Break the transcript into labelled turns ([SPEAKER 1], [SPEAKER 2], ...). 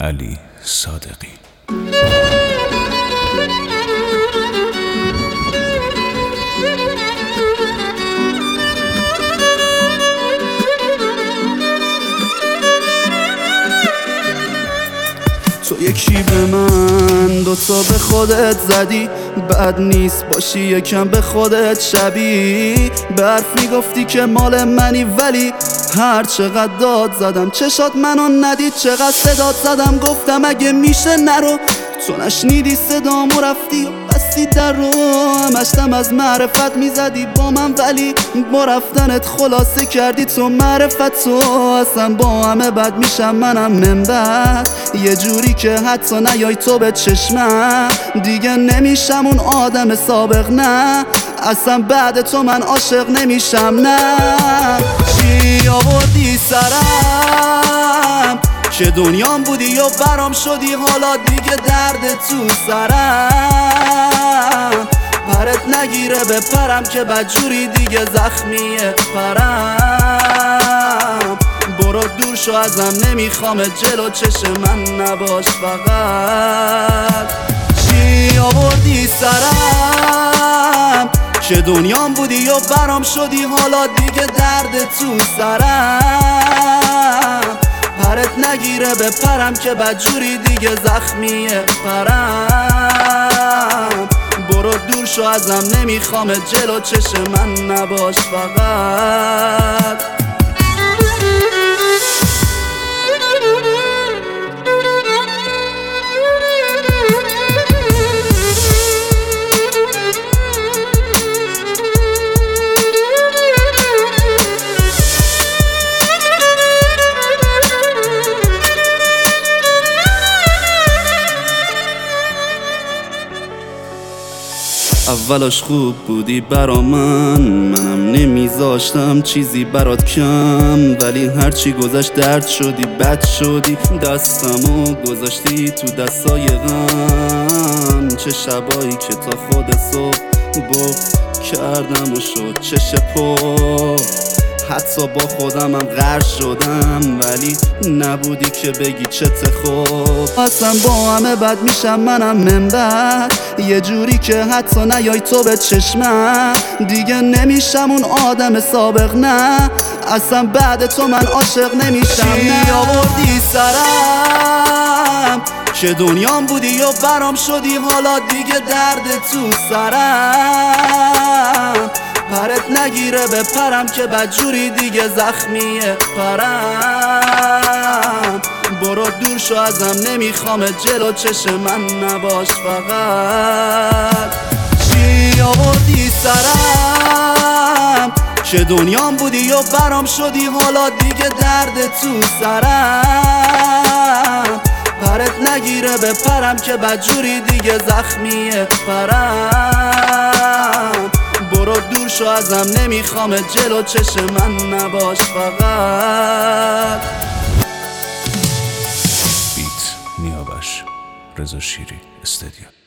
[SPEAKER 1] علی صادقی.
[SPEAKER 2] تو یکی به من دوتا به خودت زدی، بد نیست باشی یکم به خودت شبیه. به حرف میگفتی که مال منی ولی هر چقدر داد زدم چشات منو ندید، چقدر صدات زدم گفتم اگه میشه نرو، تو نشنیدی صدامو رفتی و بستی در رو. همشتم از معرفت میزدی با من ولی با رفتنت خلاصه کردی تو معرفت. تو اصلا با همه بد میشم منم منبت، یه جوری که حتی نیای تو به چشمم دیگه نمیشم اون آدم سابق. نه اصلا بعد تو من عاشق نمیشم. نه چی آوردی سرم که دنیام بودی و برام شدی، حالا دیگه درد تو سرم. پرت نگیره بپرم که بدجوری دیگه زخمیه پرم. برو دور شو ازم نمیخوام جلو چشم من نباش فقط. چی آوردی سرم که دنیام بودی و برام شدی، حالا دیگه درد تو سرم. پرت نگیره بپرم که بدجوری دیگه زخمیه پرم. برو دور شو ازم نمیخوام جلو چشم من نباش فقط. اولش خوب بودی برا منم نمیذاشتم چیزی برات کم، ولی هرچی گذشت درد شدی بد شدی، دستمو گذاشتی تو دستای غم. چه شبایی که تا خود صبح کردم و شد چش پا، حتی با خودمم غرق شدم ولی نبودی که بگی چته خوب. اصلا با همه بد میشم منم منبت، یه جوری که حتی نیای تو به چشمم دیگه نمیشم اون آدم سابق. نه اصلا بعد تو من عاشق نمیشم. چی آوردی سرم که دنیام بودی و برام شدی، حالا دیگه درد تو سرم. پرت نگیره بپرم که بدجوری دیگه زخمیه پرم. برو دور شو ازم نمیخوام جلو چشم من نباش فقط. چی آوردی سرم که دنیام بودی و برام شدی، حالا دیگه درد تو سرم. پرت نگیره بپرم که بدجوری دیگه زخمیه پرم. برو دور شو ازم نمیخوام جلو چشم من نباش فقط.
[SPEAKER 1] بیت نیابش رضا شیری استودیو.